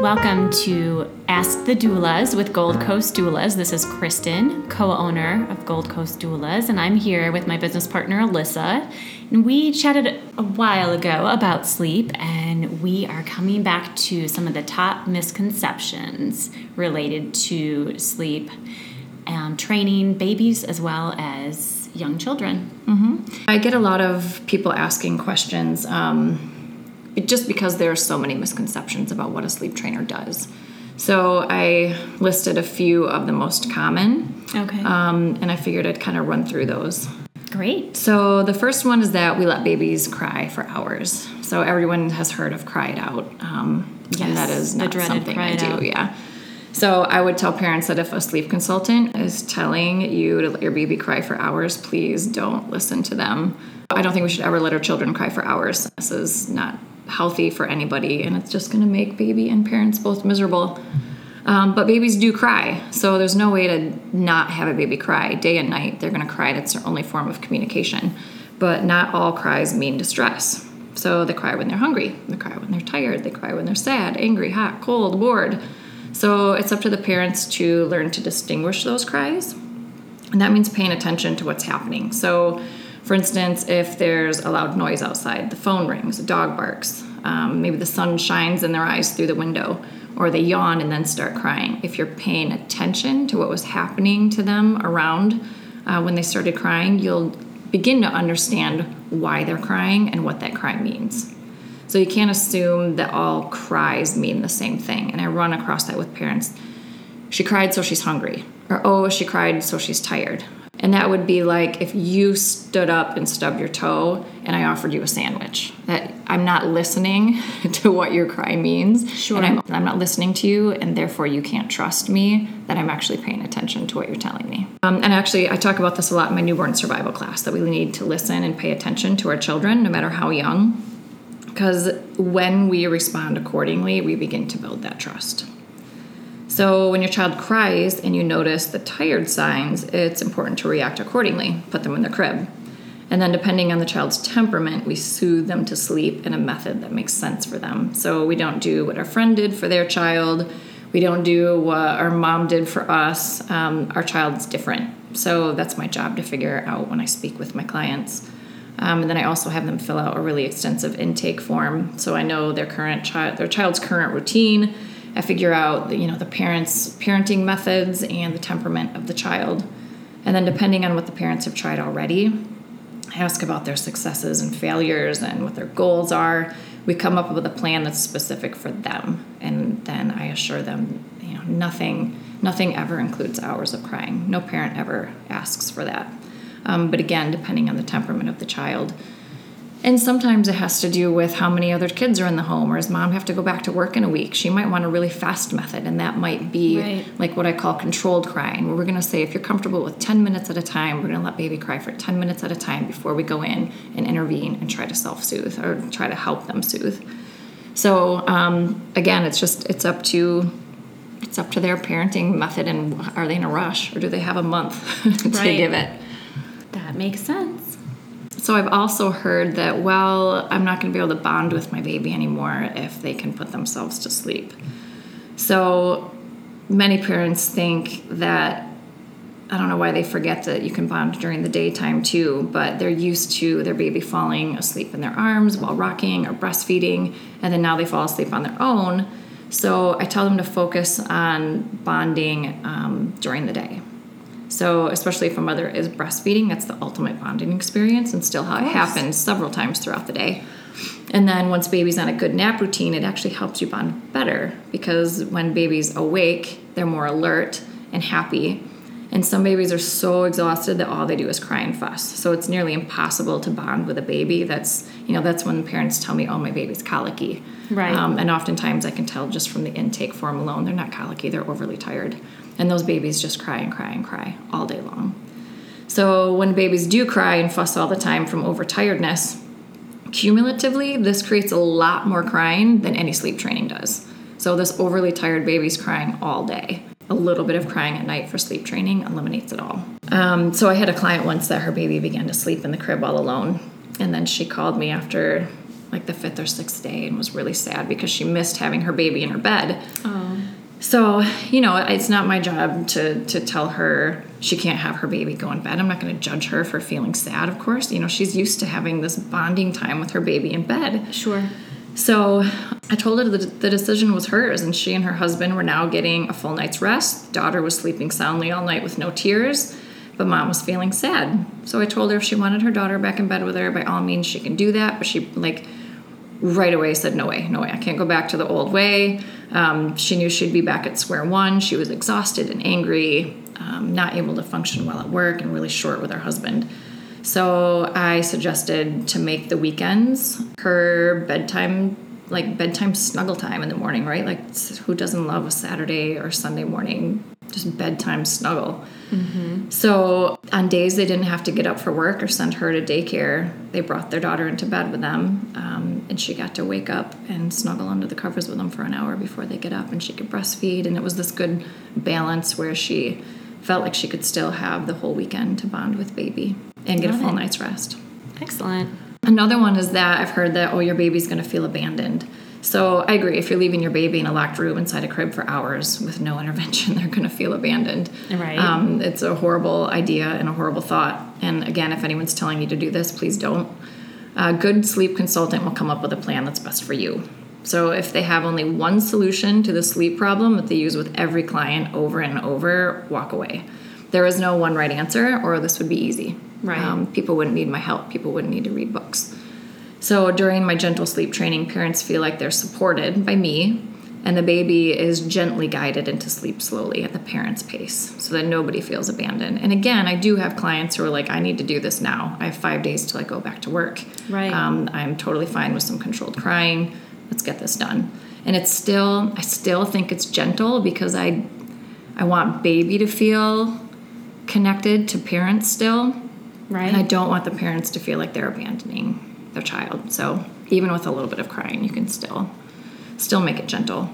Welcome to Ask the Doulas with Gold Coast Doulas. This is Kristen, co-owner of Gold Coast Doulas, and I'm here with my business partner, Alyssa. And we chatted a while ago about sleep, and we are coming back to some of the top misconceptions related to sleep, training babies as well as young children. Mm-hmm. I get a lot of people asking questions just because there are so many misconceptions about what a sleep trainer does. So I listed a few of the most common. Okay. And I figured I'd kind of run through those. Great. So the first one is that we let babies cry for hours. So everyone has heard of cry it out. Yes, and that is not something I do. Out. Yeah. So I would tell parents that if a sleep consultant is telling you to let your baby cry for hours, please don't listen to them. I don't think we should ever let our children cry for hours. This is not healthy for anybody, and it's just going to make baby and parents both miserable. But babies do cry, so there's no way to not have a baby cry. Day and night, they're going to cry. That's their only form of communication. But not all cries mean distress. So they cry when they're hungry. They cry when they're tired. They cry when they're sad, angry, hot, cold, bored. So it's up to the parents to learn to distinguish those cries. And that means paying attention to what's happening. So, for instance, if there's a loud noise outside, the phone rings, a dog barks, maybe the sun shines in their eyes through the window, or they yawn and then start crying. If you're paying attention to what was happening to them around when they started crying, you'll begin to understand why they're crying and what that cry means. So you can't assume that all cries mean the same thing. And I run across that with parents. She cried, so she's hungry. Or, oh, she cried, so she's tired. And that would be like if you stood up and stubbed your toe and I offered you a sandwich. That I'm not listening to what your cry means. Sure. And I'm not listening to you, and therefore you can't trust me that I'm actually paying attention to what you're telling me. And actually, I talk about this a lot in my newborn survival class, that we need to listen and pay attention to our children, no matter how young. Because when we respond accordingly, we begin to build that trust. So when your child cries and you notice the tired signs, it's important to react accordingly. Put them in their crib. And then depending on the child's temperament, we soothe them to sleep in a method that makes sense for them. So we don't do what our friend did for their child. We don't do what our mom did for us. Our child's different. So that's my job to figure out when I speak with my clients. And then I also have them fill out a really extensive intake form, so I know their child's current routine. I figure out the parents' parenting methods and the temperament of the child. And then depending on what the parents have tried already, I ask about their successes and failures and what their goals are. We come up with a plan that's specific for them, and then I assure them, nothing ever includes hours of crying. No parent ever asks for that. But again, depending on the temperament of the child. And sometimes it has to do with how many other kids are in the home, or does mom have to go back to work in a week? She might want a really fast method, and that might be like what I call controlled crying, where we're going to say, if you're comfortable with 10 minutes at a time, we're going to let baby cry for 10 minutes at a time before we go in and intervene and try to self-soothe or try to help them soothe. So again, it's up to their parenting method, and are they in a rush, or do they have a month to give it? That makes sense. So I've also heard that, I'm not going to be able to bond with my baby anymore if they can put themselves to sleep. So many parents think that, I don't know why they forget that you can bond during the daytime too, but they're used to their baby falling asleep in their arms while rocking or breastfeeding, and then now they fall asleep on their own. So I tell them to focus on bonding during the day. So especially if a mother is breastfeeding, that's the ultimate bonding experience, and still how it happens several times throughout the day. And then once baby's on a good nap routine, it actually helps you bond better, because when baby's awake, they're more alert and happy. And some babies are so exhausted that all they do is cry and fuss. So it's nearly impossible to bond with a baby. That's when parents tell me, oh, my baby's colicky. Right. And oftentimes I can tell just from the intake form alone, they're not colicky, they're overly tired. And those babies just cry and cry and cry all day long. So when babies do cry and fuss all the time from overtiredness, cumulatively, this creates a lot more crying than any sleep training does. So this overly tired baby's crying all day. A little bit of crying at night for sleep training eliminates it all. So I had a client once that her baby began to sleep in the crib all alone. And then she called me after like the 5th or 6th day and was really sad because she missed having her baby in her bed. Oh. So, it's not my job to tell her she can't have her baby go in bed. I'm not going to judge her for feeling sad, of course. She's used to having this bonding time with her baby in bed. Sure. So I told her the decision was hers, and she and her husband were now getting a full night's rest. Daughter was sleeping soundly all night with no tears, but mom was feeling sad. So I told her if she wanted her daughter back in bed with her, by all means she can do that. But she right away said, no way, I can't go back to the old way. She knew she'd be back at square one. She was exhausted and angry, not able to function well at work, and really short with her husband. So I suggested to make the weekends her bedtime snuggle time in the morning, right? Like, who doesn't love a Saturday or Sunday morning, just bedtime snuggle? Mm-hmm. So on days they didn't have to get up for work or send her to daycare, they brought their daughter into bed with them, and she got to wake up and snuggle under the covers with them for an hour before they get up, and she could breastfeed. And it was this good balance where she felt like she could still have the whole weekend to bond with baby and get a full night's rest. Excellent. Another one is that I've heard that, your baby's going to feel abandoned. So I agree. If you're leaving your baby in a locked room inside a crib for hours with no intervention, they're going to feel abandoned. Right. It's a horrible idea and a horrible thought. And again, if anyone's telling you to do this, please don't. A good sleep consultant will come up with a plan that's best for you. So if they have only one solution to the sleep problem that they use with every client over and over, walk away. There is no one right answer, or this would be easy. Right. People wouldn't need my help. People wouldn't need to read books. So during my gentle sleep training, parents feel like they're supported by me, and the baby is gently guided into sleep slowly at the parent's pace so that nobody feels abandoned. And again, I do have clients who are like, I need to do this now. I have 5 days till I go back to work. Right. I'm totally fine with some controlled crying. Let's get this done. And I still think it's gentle because I want baby to feel connected to parents still. Right. And I don't want the parents to feel like they're abandoning their child. So even with a little bit of crying, you can still make it gentle.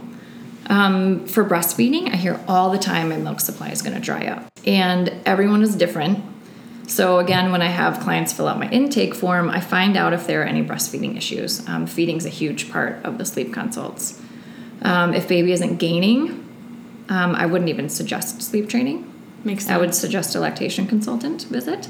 For breastfeeding, I hear all the time my milk supply is going to dry up. And everyone is different. So again, when I have clients fill out my intake form, I find out if there are any breastfeeding issues. Feeding is a huge part of the sleep consults. If baby isn't gaining, I wouldn't even suggest sleep training. Makes sense. I would suggest a lactation consultant visit.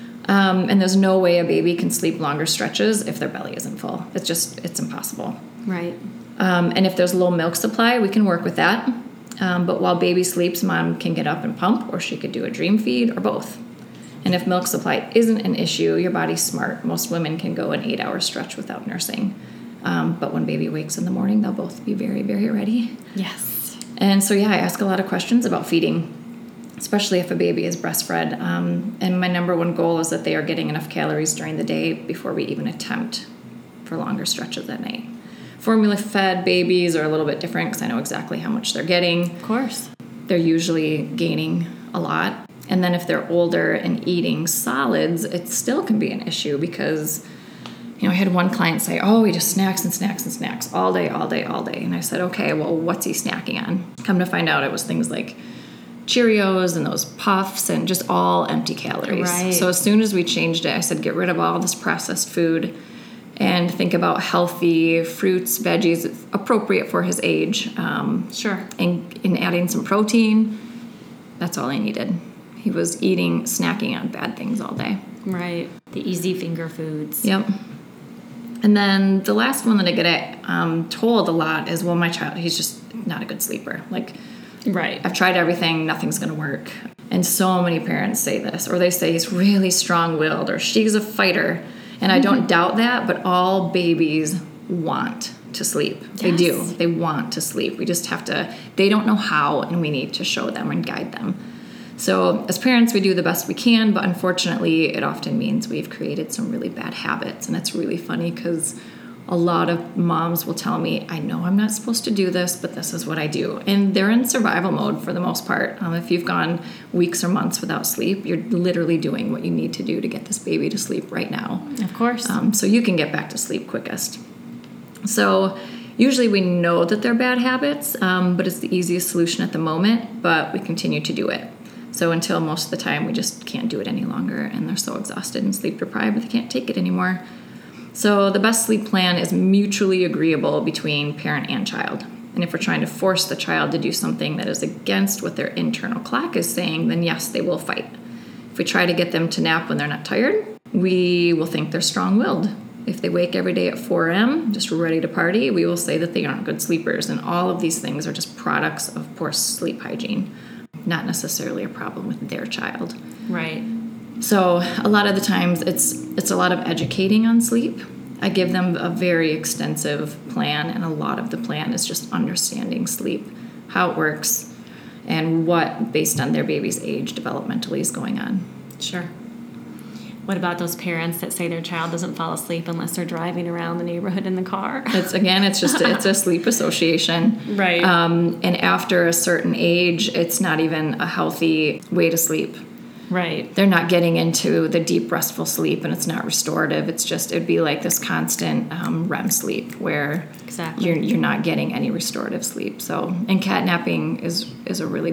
And there's no way a baby can sleep longer stretches if their belly isn't full. It's impossible. Right. And if there's low milk supply, we can work with that. But while baby sleeps, mom can get up and pump, or she could do a dream feed, or both. And if milk supply isn't an issue, your body's smart. Most women can go an 8-hour stretch without nursing. But when baby wakes in the morning, they'll both be very, very ready. Yes. And so, I ask a lot of questions about feeding, especially if a baby is breastfed. And my number one goal is that they are getting enough calories during the day before we even attempt for longer stretches at night. Formula-fed babies are a little bit different because I know exactly how much they're getting. Of course. They're usually gaining a lot. And then if they're older and eating solids, it still can be an issue because, I had one client say, he just snacks and snacks and snacks all day. And I said, okay, well, what's he snacking on? Come to find out it was things like Cheerios and those puffs and just all empty calories. Right. So as soon as we changed it, I said, get rid of all this processed food and think about healthy fruits, veggies, appropriate for his age. Sure. And adding some protein. That's all I needed. He was snacking on bad things all day. Right. The easy finger foods. Yep. And then the last one that I get told a lot is, well, my child, he's just not a good sleeper. Like, right. I've tried everything, nothing's going to work. And so many parents say this, or they say he's really strong-willed, or she's a fighter. And I don't doubt that, but all babies want to sleep. Yes. They do. They want to sleep. We just have to, they don't know how, and we need to show them and guide them. So as parents, we do the best we can, but unfortunately, it often means we've created some really bad habits. And it's really funny because a lot of moms will tell me, I know I'm not supposed to do this, but this is what I do. And they're in survival mode for the most part. If you've gone weeks or months without sleep, you're literally doing what you need to do to get this baby to sleep right now. Of course. So you can get back to sleep quickest. So usually we know that they're bad habits, but it's the easiest solution at the moment, but we continue to do it. So until most of the time we just can't do it any longer, and they're so exhausted and sleep deprived that they can't take it anymore. So the best sleep plan is mutually agreeable between parent and child. And if we're trying to force the child to do something that is against what their internal clock is saying, then yes, they will fight. If we try to get them to nap when they're not tired, we will think they're strong-willed. If they wake every day at 4 a.m., just ready to party, we will say that they aren't good sleepers. And all of these things are just products of poor sleep hygiene, not necessarily a problem with their child. Right. So a lot of the times it's a lot of educating on sleep. I give them a very extensive plan, and a lot of the plan is just understanding sleep, how it works, and what, based on their baby's age, developmentally is going on. Sure. What about those parents that say their child doesn't fall asleep unless they're driving around the neighborhood in the car? It's a sleep association. Right. And after a certain age, it's not even a healthy way to sleep. Right. They're not getting into the deep restful sleep, and it's not restorative. It'd be like this constant REM sleep where Exactly. you're not getting any restorative sleep. So, and catnapping is a really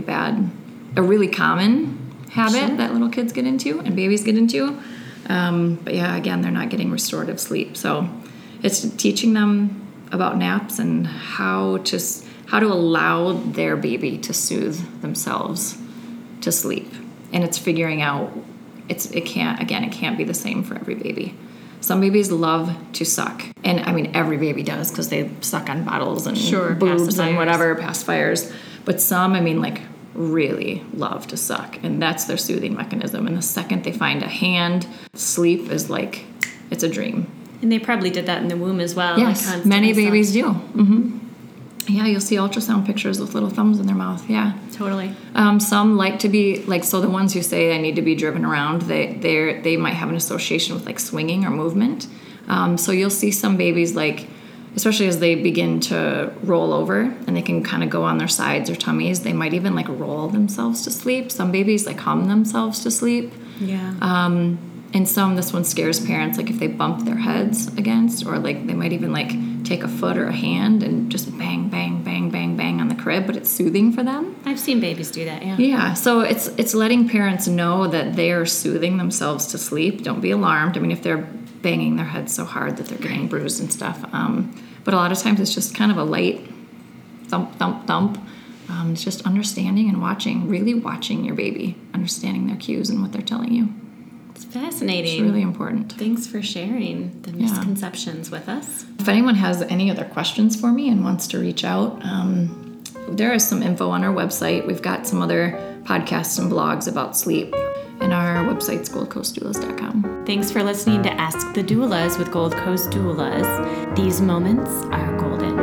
common habit Sure. that little kids get into and babies get into. But yeah, again, they're not getting restorative sleep. So it's teaching them about naps and how to allow their baby to soothe themselves to sleep. And it's figuring out it can't be the same for every baby. Some babies love to suck. And I mean, every baby does because they suck on bottles and boobs and whatever, pacifiers. But some, really love to suck. And that's their soothing mechanism. And the second they find a hand, sleep is like, it's a dream. And they probably did that in the womb as well. Yes, many babies do. Mm-hmm. Yeah, you'll see ultrasound pictures with little thumbs in their mouth. Yeah, Totally. Some like to be so the ones who say I need to be driven around, they might have an association with swinging or movement. So you'll see some babies especially as they begin to roll over and they can kind of go on their sides or tummies, they might even roll themselves to sleep. Some babies hum themselves to sleep. Yeah. And some, this one scares parents, if they bump their heads against, or they might even take a foot or a hand and just bang, bang, bang, bang, bang on the crib, but it's soothing for them. I've seen babies do that, yeah. Yeah, so it's letting parents know that they are soothing themselves to sleep. Don't be alarmed. I mean, if they're banging their heads so hard that they're getting bruised and stuff. But a lot of times it's just kind of a light thump, thump, thump. It's just understanding and really watching your baby, understanding their cues and what they're telling you. It's fascinating. It's really important. Thanks for sharing the misconceptions with us. If anyone has any other questions for me and wants to reach out, there is some info on our website. We've got some other podcasts and blogs about sleep. And our website's goldcoastdoulas.com. Thanks for listening to Ask the Doulas with Gold Coast Doulas. These moments are golden.